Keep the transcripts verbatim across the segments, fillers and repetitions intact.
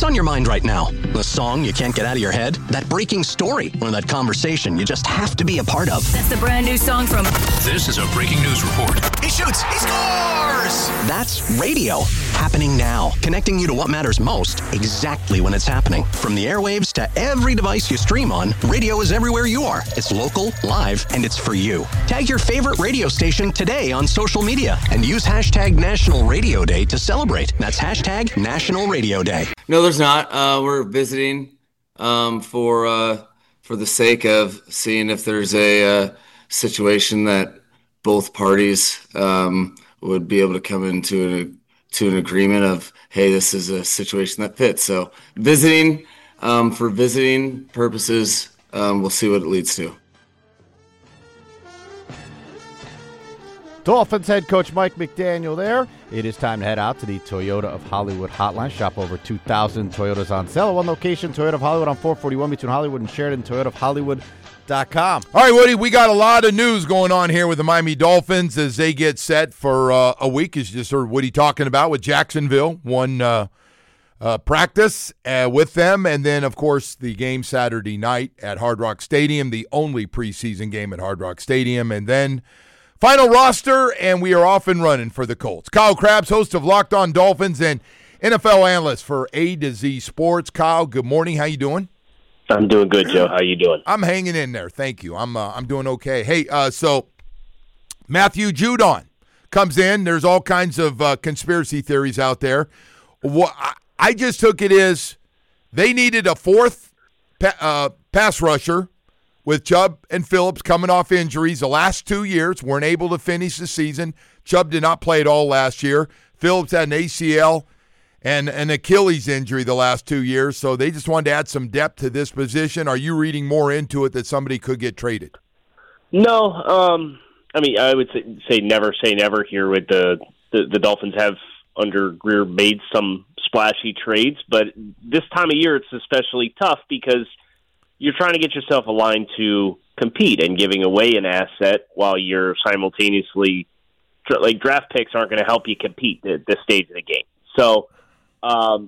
What's on your mind right now? The song you can't get out of your head? That breaking story? Or that conversation you just have to be a part of? That's the brand new song from... This is a breaking news report. He shoots! He scores! That's radio. Happening now. Connecting you to what matters most exactly when it's happening. From the airwaves to every device you stream on, radio is everywhere you are. It's local, live, and it's for you. Tag your favorite radio station today on social media and use hashtag National Radio Day to celebrate. That's hashtag National Radio Day. No, there's not. Uh, we're visiting um, for uh, for the sake of seeing if there's a uh, situation that both parties um, would be able to come into an, to an agreement of, hey, this is a situation that fits. So visiting um, for visiting purposes, um, we'll see what it leads to. Dolphins head coach Mike McDaniel there. It is time to head out to the Toyota of Hollywood hotline. Shop over two thousand Toyotas on sale at one location, Toyota of Hollywood on four forty-one between Hollywood and Sheridan, Toyota of Hollywood dot com. All right, Woody, we got a lot of news going on here with the Miami Dolphins as they get set for uh, a week, as you just heard Woody talking about, with Jacksonville. One uh, uh, practice uh, with them, and then, of course, the game Saturday night at Hard Rock Stadium, the only preseason game at Hard Rock Stadium, and then final roster, and we are off and running for the Colts. Kyle Krabs, host of Locked On Dolphins and N F L analyst for A to Z Sports. Kyle, good morning. How you doing? I'm doing good, Joe. How you doing? I'm hanging in there. Thank you. I'm uh, I'm doing okay. Hey, uh, so Matthew Judon comes in. There's all kinds of uh, conspiracy theories out there. What I, I just took it as they needed a fourth pa- uh, pass rusher. With Chubb and Phillips coming off injuries the last two years, weren't able to finish the season. Chubb did not play at all last year. Phillips had an A C L and an Achilles injury the last two years, so they just wanted to add some depth to this position. Are you reading more into it that somebody could get traded? No. Um, I mean, I would say, say never say never here. With the, the, the Dolphins have, under Greer, made some splashy trades, but this time of year it's especially tough because you're trying to get yourself aligned to compete, and giving away an asset while you're simultaneously – like draft picks aren't going to help you compete at this stage of the game. So um,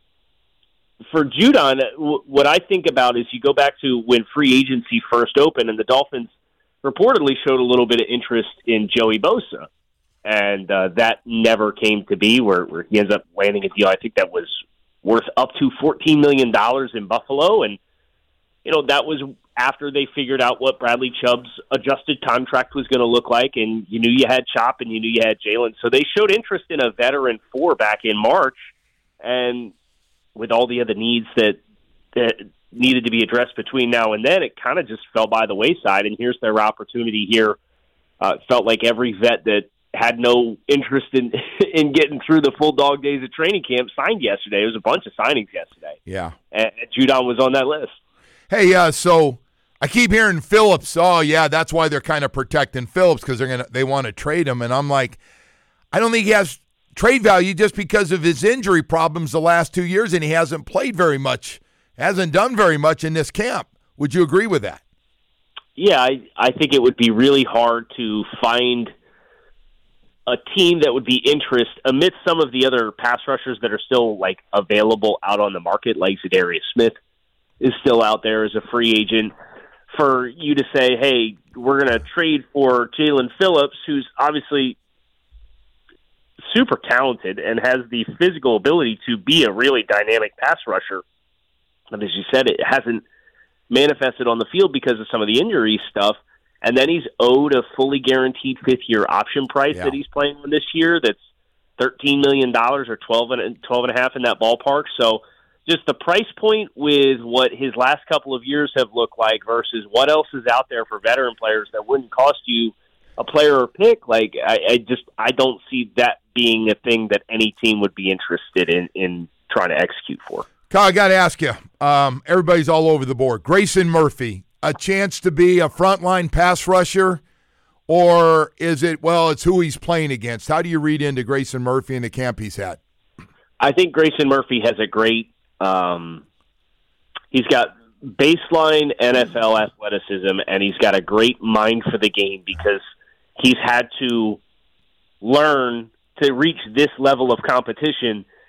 for Judon, w- what I think about is you go back to when free agency first opened, and the Dolphins reportedly showed a little bit of interest in Joey Bosa, and uh, that never came to be where, where he ends up landing a deal. I think that was worth up to fourteen million dollars in Buffalo, and you know, that was after they figured out what Bradley Chubb's adjusted contract was going to look like, and you knew you had Chop and you knew you had Jalen. So they showed interest in a veteran four back in March, and with all the other needs that, that needed to be addressed between now and then, it kind of just fell by the wayside, and here's their opportunity here. Uh, it felt like every vet that had no interest in in getting through the full dog days of training camp signed yesterday. There was a bunch of signings yesterday. Yeah. And Judon was on that list. Hey, uh, so I keep hearing Phillips. Oh, yeah, that's why they're kind of protecting Phillips, because they're gonna they want to trade him. And I'm like, I don't think he has trade value just because of his injury problems the last two years, and he hasn't played very much, hasn't done very much in this camp. Would you agree with that? Yeah, I, I think it would be really hard to find a team that would be interest amidst some of the other pass rushers that are still like available out on the market, like Zadarius Smith is still out there as a free agent, for you to say, hey, we're going to trade for Jalen Phillips, who's obviously super talented and has the physical ability to be a really dynamic pass rusher. And as you said, it hasn't manifested on the field because of some of the injury stuff. And then he's owed a fully guaranteed fifth-year option price yeah. that he's playing on this year that's thirteen million dollars or twelve and, twelve and a half in that ballpark. So just the price point with what his last couple of years have looked like versus what else is out there for veteran players that wouldn't cost you a player or pick. Like, I, I just, I don't see that being a thing that any team would be interested in, in trying to execute for. Kyle, I got to ask you, um, everybody's all over the board. Grayson Murphy, a chance to be a frontline pass rusher, or is it, well, it's who he's playing against? How do you read into Grayson Murphy and the camp he's had? I think Grayson Murphy has a great, Um, he's got baseline N F L athleticism, and he's got a great mind for the game because he's had to learn to reach this level of competition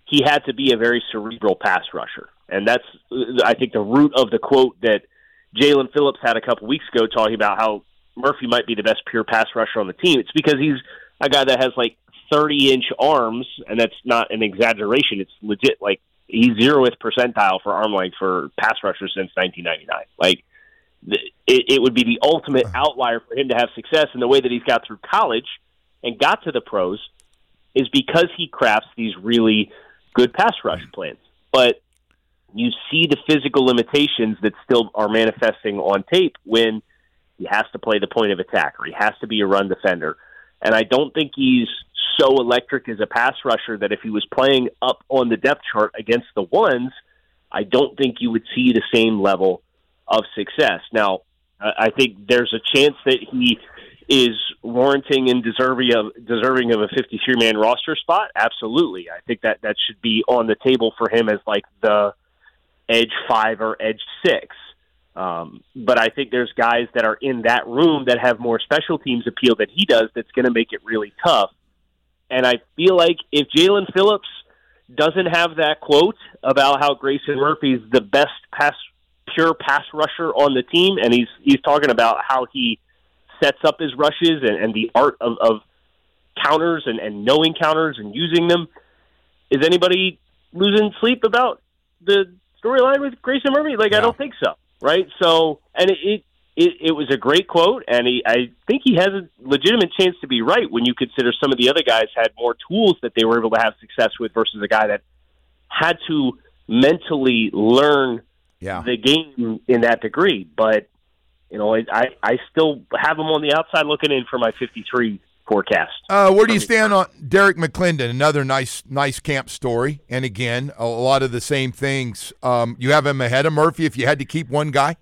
he had to be a very cerebral pass rusher. And that's, I think, the root of the quote that Jalen Phillips had a couple weeks ago talking about how Murphy might be the best pure pass rusher on the team. It's because he's a guy that has like thirty-inch arms, and that's not an exaggeration. It's legit. Like, he's zeroth percentile for arm length for pass rushers since nineteen ninety-nine. Like, it, it would be the ultimate outlier for him to have success, and the way that he's got through college and got to the pros is because he crafts these really good pass rush plans. But you see the physical limitations that still are manifesting on tape when he has to play the point of attack or he has to be a run defender. And I don't think he's so electric as a pass rusher that if he was playing up on the depth chart against the ones, I don't think you would see the same level of success. Now, I think there's a chance that he is warranting and deserving of deserving of a fifty-three man roster spot. Absolutely. I think that that should be on the table for him as like the edge five or edge six. Um, but I think there's guys that are in that room that have more special teams appeal than he does that's going to make it really tough. And I feel like if Jalen Phillips doesn't have that quote about how Grayson Murphy's the best pass, pure pass rusher on the team, and he's he's talking about how he sets up his rushes and, and the art of, of counters and, and knowing counters and using them, is anybody losing sleep about the storyline with Grayson Murphy? Like, yeah. I don't think so, right? So, and it, it it it was a great quote, and he, I think he has a legitimate chance to be right when you consider some of the other guys had more tools that they were able to have success with versus a guy that had to mentally learn yeah. the game in that degree. But, you know, I, I still have him on the outside looking in for my fifty-three forecast. Uh, where do you stand on Derek McClendon? Another nice nice camp story. And, again, a lot of the same things. Um, you have him ahead of Murphy if you had to keep one guy?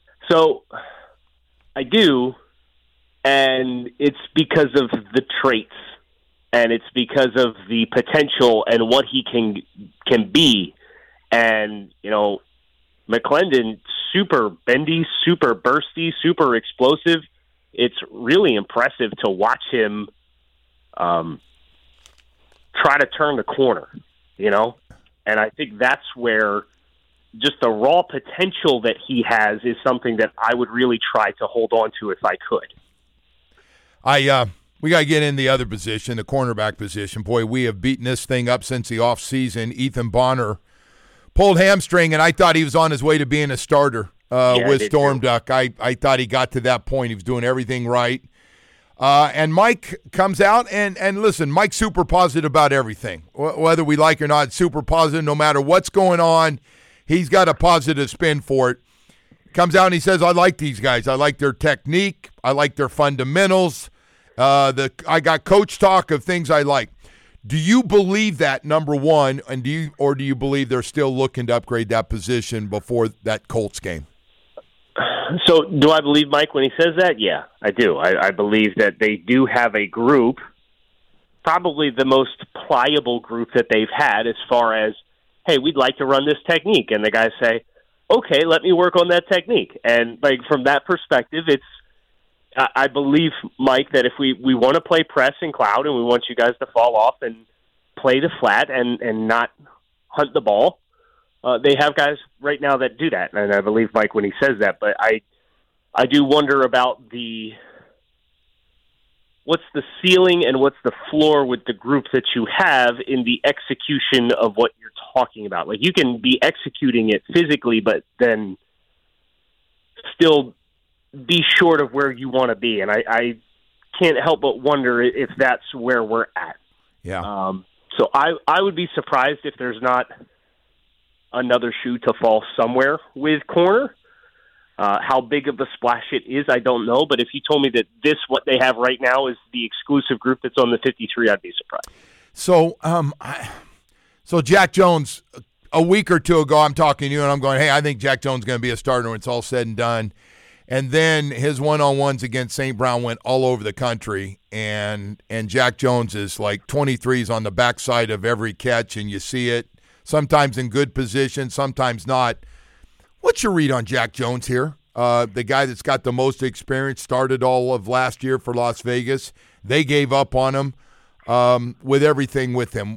So I do, and it's because of the traits, and it's because of the potential and what he can can be. And, you know, McClendon, super bendy, super bursty, super explosive. It's really impressive to watch him um, try to turn the corner, you know? And I think that's where just the raw potential that he has is something that I would really try to hold on to if I could. I uh, we got to get in the other position, the cornerback position. Boy, we have beaten this thing up since the offseason. Ethan Bonner pulled hamstring, and I thought he was on his way to being a starter uh, yeah, with Storm too. Duck. I, I thought he got to that point. He was doing everything right. Uh, and Mike comes out, and, and listen, Mike's super positive about everything. W- whether we like or not, super positive no matter what's going on. He's got a positive spin for it. Comes out and he says, I like these guys. I like their technique. I like their fundamentals. Uh, the I got coach talk of things I like. Do you believe that, number one, and do you, or do you believe they're still looking to upgrade that position before that Colts game? So do I believe Mike when he says that? Yeah, I do. I, I believe that they do have a group, probably the most pliable group that they've had as far as, hey, we'd like to run this technique. And the guys say, okay, let me work on that technique. And like from that perspective, it's, I, I believe, Mike, that if we, we want to play press and cloud and we want you guys to fall off and play the flat and, and not hunt the ball, uh, they have guys right now that do that. And I believe Mike when he says that, but I, I do wonder about the, what's the ceiling and what's the floor with the group that you have in the execution of what you're talking about. Like, you can be executing it physically, but then still be short of where you want to be. And I, I can't help but wonder if that's where we're at. Yeah. Um, so I, I would be surprised if there's not another shoe to fall somewhere with corner. Uh, how big of a splash it is, I don't know. But if you told me that this, what they have right now, is the exclusive group that's on the fifty-three, I'd be surprised. So, um, I, so Jack Jones, a week or two ago, I'm talking to you, and I'm going, hey, I think Jack Jones is going to be a starter when it's all said and done. And then his one-on-ones against Saint Brown went all over the country, and and Jack Jones is like twenty-threes on the backside of every catch, and you see it, sometimes in good position, sometimes not. What's your read on Jack Jones here? Uh, the guy that's got the most experience, started all of last year for Las Vegas. They gave up on him um, with everything with him.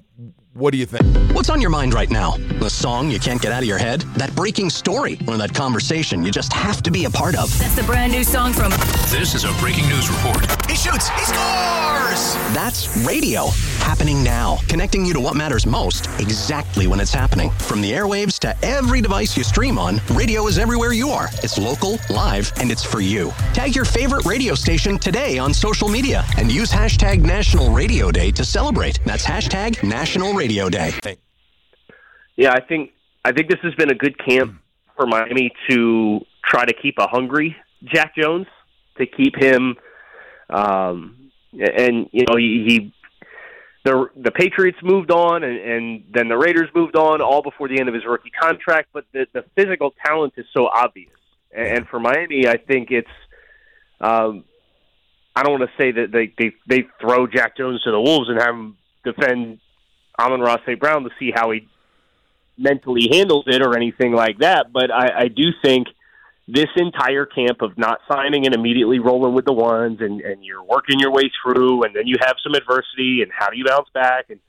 What do you think? What's on your mind right now? The song you can't get out of your head? That breaking story? Or that conversation you just have to be a part of? That's the brand new song from... This is a breaking news report. He shoots. He scores. That's radio. Happening now. Connecting you to what matters most exactly when it's happening. From the airwaves to every device you stream on, radio is everywhere you are. It's local, live, and it's for you. Tag your favorite radio station today on social media and use hashtag National Radio Day to celebrate. That's hashtag National Radio Day. Yeah, I think I think this has been a good camp for Miami to try to keep a hungry Jack Jones, to keep him, um, and you know he, he the the Patriots moved on, and, and then the Raiders moved on, all before the end of his rookie contract. But the, the physical talent is so obvious, and, and for Miami, I think it's. Um, I don't want to say that they, they they throw Jack Jones to the wolves and have him defend Amon-Ra Saint Brown to see how he mentally handles it or anything like that. But I, I do think this entire camp of not signing and immediately rolling with the ones, and, and you're working your way through, and then you have some adversity, and how do you bounce back? And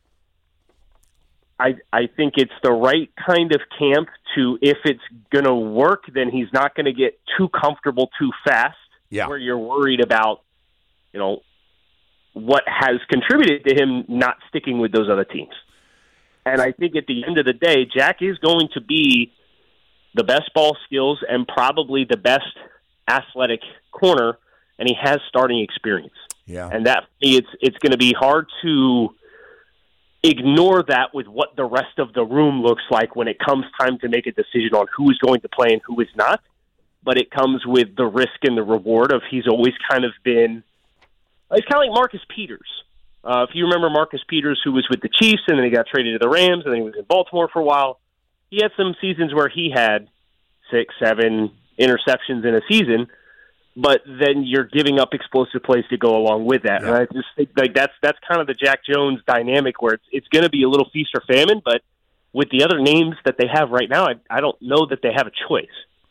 I I think it's the right kind of camp to, if it's going to work, then he's not going to get too comfortable too fast, yeah. where you're worried about, you know, what has contributed to him not sticking with those other teams. And I think at the end of the day, Jack is going to be the best ball skills and probably the best athletic corner, and he has starting experience. Yeah. And that it's it's going to be hard to ignore that with what the rest of the room looks like when it comes time to make a decision on who is going to play and who is not. But it comes with the risk and the reward of he's always kind of been It's kind of like Marcus Peters. Uh, if you remember Marcus Peters, who was with the Chiefs, and then he got traded to the Rams, and then he was in Baltimore for a while. He had some seasons where he had six, seven interceptions in a season, but then you're giving up explosive plays to go along with that. Yeah. And I just think like that's that's kind of the Jack Jones dynamic, where it's it's going to be a little feast or famine, but with the other names that they have right now, I, I don't know that they have a choice.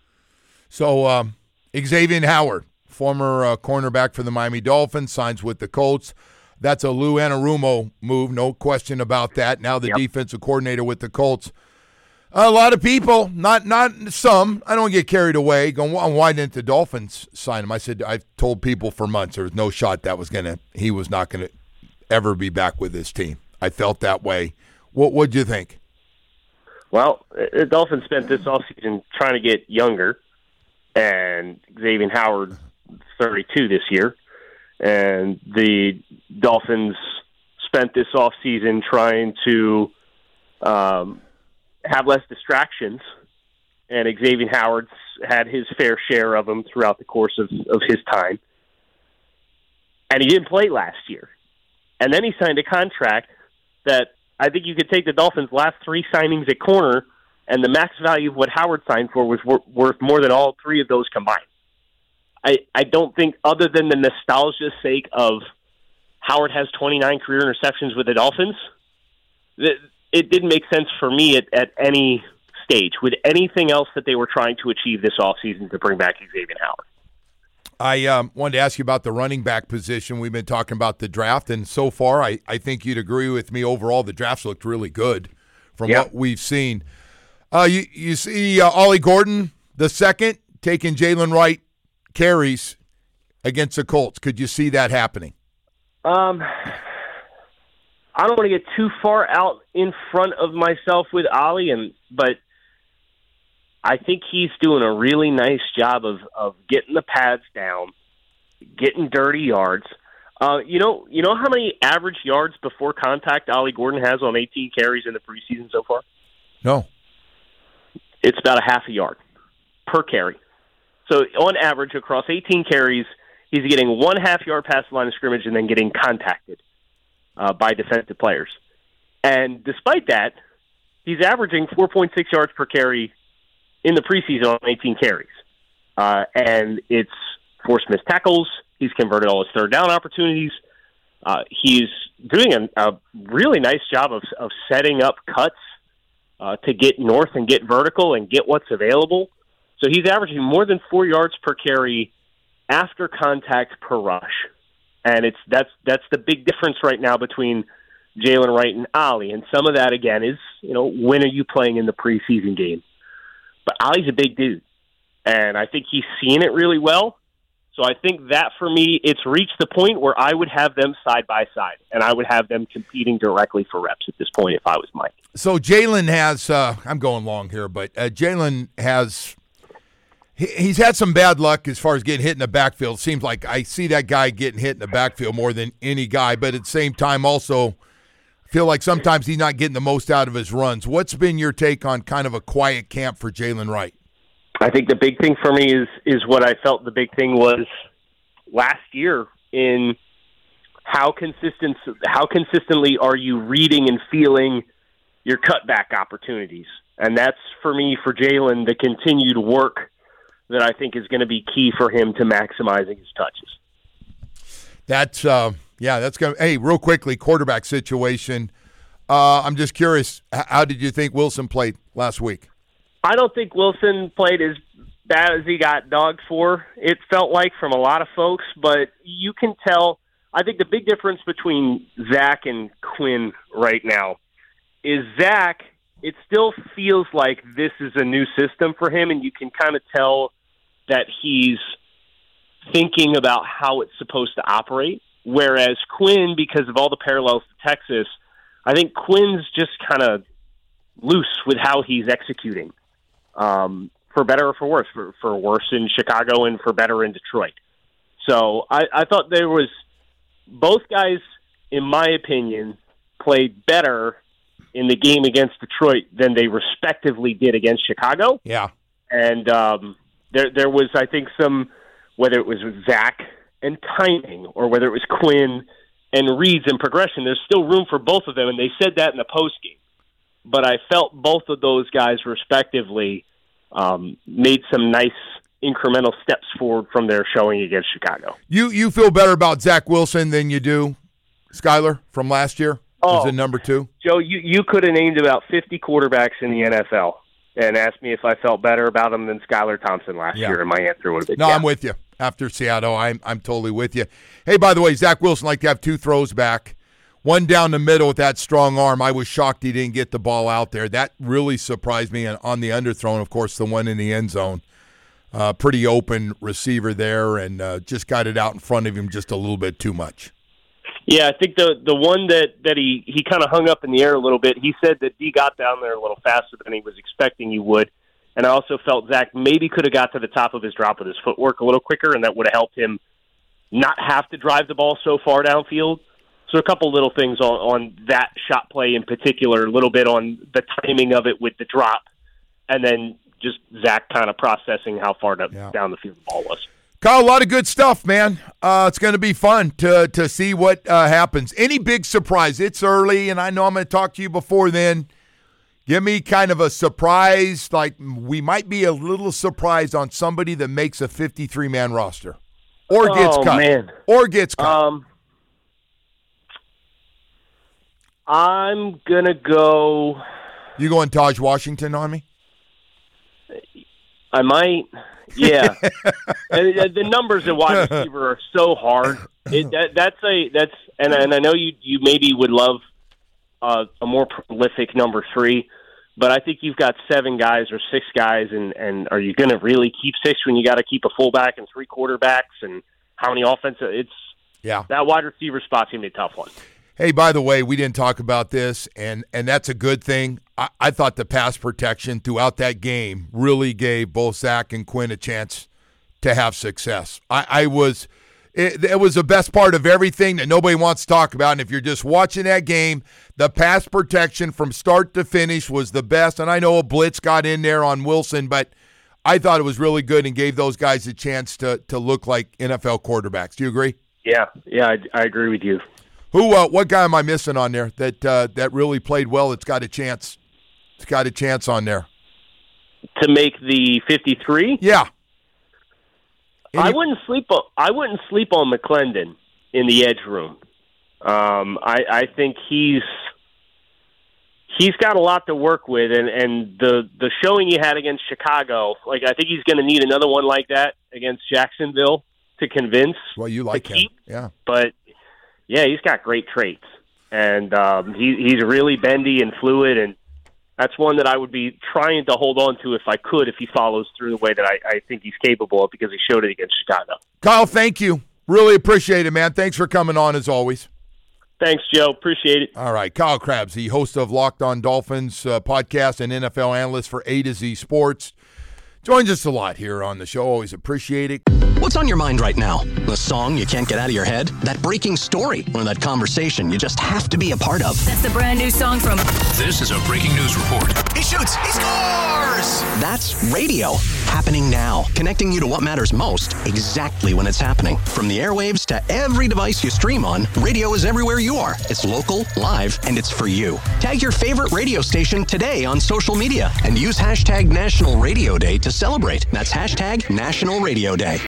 So um, Xavier Howard, former uh, cornerback for the Miami Dolphins, signs with the Colts. That's a Lou Anarumo move, no question about that. Now the Yep. defensive coordinator with the Colts. A lot of people, not not some, I don't get carried away, going, well, why didn't the Dolphins sign him? I said, I've told people for months there was no shot that was going to, he was not going to ever be back with this team. I felt that way. What would you think? Well, the Dolphins spent this offseason trying to get younger, and Xavier Howard, thirty-two this year, and the Dolphins spent this offseason trying to um, have less distractions, and Xavier Howard's had his fair share of them throughout the course of, of his time. And he didn't play last year. And then he signed a contract that I think you could take the Dolphins' last three signings at corner, and the max value of what Howard signed for was wor- worth more than all three of those combined. I, I don't think, other than the nostalgia sake of Howard has twenty-nine career interceptions with the Dolphins, that it didn't make sense for me at, at any stage with anything else that they were trying to achieve this offseason to bring back Xavier Howard. I um, wanted to ask you about the running back position. We've been talking about the draft, and so far I, I think you'd agree with me overall the draft's looked really good from Yeah. what we've seen. Uh, you, you see uh, Ollie Gordon, the second, taking Jalen Wright carries against the Colts. Could you see that happening? Um, I don't want to get too far out in front of myself with Ollie, and but I think he's doing a really nice job of, of getting the pads down, getting dirty yards. Uh, you know, you know how many average yards before contact Ollie Gordon has on eighteen carries in the preseason so far? No. It's about a half a yard per carry. So on average, across eighteen carries, he's getting one half yard past the line of scrimmage and then getting contacted uh, by defensive players. And despite that, he's averaging four point six yards per carry in the preseason on eighteen carries. Uh, and it's forced missed tackles. He's converted all his third down opportunities. Uh, he's doing a, a really nice job of, of setting up cuts uh, to get north and get vertical and get what's available. So he's averaging more than four yards per carry after contact per rush. And it's that's that's the big difference right now between Jalen Wright and Ollie. And some of that, again, is, you know, when are you playing in the preseason game? But Ollie's a big dude, and I think he's seen it really well. So I think that, for me, it's reached the point where I would have them side by side, and I would have them competing directly for reps at this point if I was Mike. So Jalen has uh, – I'm going long here, but uh, Jalen has he, – he's had some bad luck as far as getting hit in the backfield. It seems like I see that guy getting hit in the backfield more than any guy, but at the same time also I feel like sometimes he's not getting the most out of his runs. What's been your take on kind of a quiet camp for Jalen Wright? I think the big thing for me is is what I felt the big thing was last year in how consistent how consistently are you reading and feeling your cutback opportunities. And that's, for me, for Jalen, the continued work that I think is going to be key for him to maximizing his touches. That's, uh, yeah, that's going to – hey, real quickly, quarterback situation. Uh, I'm just curious, how did you think Wilson played last week? I don't think Wilson played as bad as he got dogged for, it felt like, from a lot of folks. But you can tell – I think the big difference between Zach and Quinn right now is Zach, it still feels like this is a new system for him, and you can kind of tell that he's thinking about how it's supposed to operate. Whereas Quinn, because of all the parallels to Texas, I think Quinn's just kind of loose with how he's executing. Um, for better or for worse, for, for worse in Chicago and for better in Detroit. So I, I thought there was both guys, in my opinion, played better in the game against Detroit than they respectively did against Chicago. Yeah. And um, there there was, I think, some, whether it was Zach and timing or whether it was Quinn and reads and progression, there's still room for both of them, and they said that in the postgame. But I felt both of those guys, respectively, um, made some nice incremental steps forward from their showing against Chicago. You you feel better about Zach Wilson than you do Skyler from last year? Oh, as a number two? Joe, you, you could have named about fifty quarterbacks in the N F L and asked me if I felt better about them than Skylar Thompson last yeah. year, and my answer would have been No, yeah. I'm with you. After Seattle, I'm, I'm totally with you. Hey, by the way, Zach Wilson like to have two throws back. One down the middle with that strong arm. I was shocked he didn't get the ball out there. That really surprised me. And on the underthrown, of course, the one in the end zone. Uh, pretty open receiver there, and uh, just got it out in front of him just a little bit too much. Yeah, I think the the one that, that he, he kind of hung up in the air a little bit, he said that D got down there a little faster than he was expecting he would. And I also felt Zach maybe could have got to the top of his drop with his footwork a little quicker, and that would have helped him not have to drive the ball so far downfield. So a couple little things on, on that shot play in particular, a little bit on the timing of it with the drop, and then just Zach kind of processing how far to, yeah. down the field the ball was. Kyle, a lot of good stuff, man. Uh, it's going to be fun to to see what uh, happens. Any big surprise? It's early, and I know I'm going to talk to you before then. Give me kind of a surprise, like we might be a little surprised on somebody that makes a fifty-three man roster or gets oh, cut. Man. Or gets cut. Um, I'm going to go. You going Taj Washington on me? I might. Yeah. And the numbers at wide receiver are so hard. It, that, that's a that's and and I know you you maybe would love uh, a more prolific number three, but I think you've got seven guys or six guys, and, and are you going to really keep six when you got to keep a fullback and three quarterbacks and how many offensive? It's yeah that wide receiver spot's going to be a tough one. Hey, by the way, we didn't talk about this, and, and that's a good thing. I, I thought the pass protection throughout that game really gave both Zach and Quinn a chance to have success. I, I was it, it was the best part of everything that nobody wants to talk about, and if you're just watching that game, the pass protection from start to finish was the best, and I know a blitz got in there on Wilson, but I thought it was really good and gave those guys a chance to, to look like N F L quarterbacks. Do you agree? Yeah, yeah, I, I agree with you. Who? Uh, what guy am I missing on there that uh, that really played well? It's got a chance. It's got a chance on there to make the fifty-three. Yeah, Any- I wouldn't sleep. On, I wouldn't sleep on McClendon in the edge room. Um, I, I think he's he's got a lot to work with, and, and the the showing he had against Chicago. Like I think he's going to need another one like that against Jacksonville to convince. Well, you like him, keep, yeah, but. Yeah, he's got great traits. and um, he, he's really bendy and fluid, and that's one that I would be trying to hold on to if I could, if he follows through the way that I, I think he's capable of, because he showed it against Chicago. Kyle, thank you. Really appreciate it, man. Thanks for coming on as always. Thanks, Joe. Appreciate it. All right. Kyle Krabs, the host of Locked On Dolphins uh, podcast and N F L analyst for A to Z Sports. Joins us a lot here on the show. Always appreciate it. What's on your mind right now? The song you can't get out of your head? That breaking story? Or that conversation you just have to be a part of? That's the brand new song from... This is a breaking news report. He shoots. He scores! That's radio. Happening now. Connecting you to what matters most exactly when it's happening. From the airwaves to every device you stream on, radio is everywhere you are. It's local, live, and it's for you. Tag your favorite radio station today on social media and use hashtag National Radio Day to celebrate. That's hashtag National Radio Day.